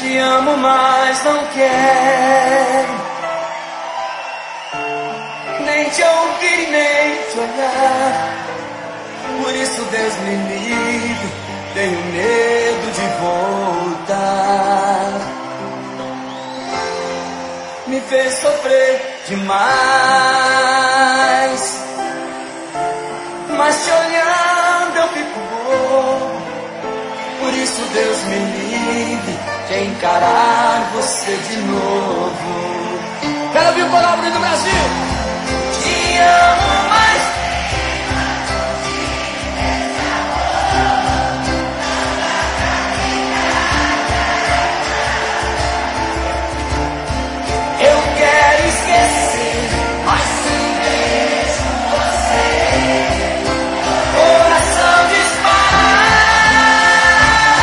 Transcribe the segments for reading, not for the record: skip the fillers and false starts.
Te amo, mas não quero nem te ouvir, nem te olhar. Por isso, Deus me livre, tenho medo de voltar. Me fez sofrer demais, mas te olhando eu fico bobo. Por isso, Deus me livre de encarar você de novo. Quero ouvir o coral do Brasil. Te amo, mas eu quero esquecer, mas sem beijo você, coração dispara.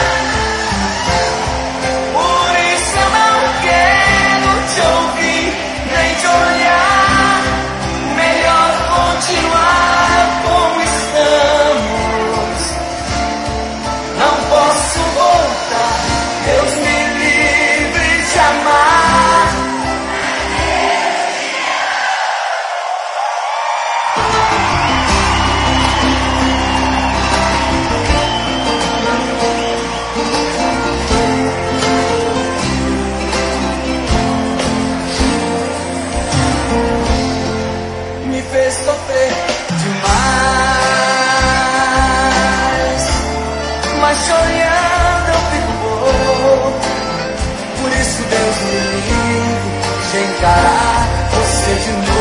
Por isso eu não quero te ouvir, nem te olhar. Melhor continuar como estamos. Não posso voltar, Deus me livre de amar. Me fez sofrer demais, mas te olhando eu fico bobo. Por isso, Deus me livre de encarar você de novo.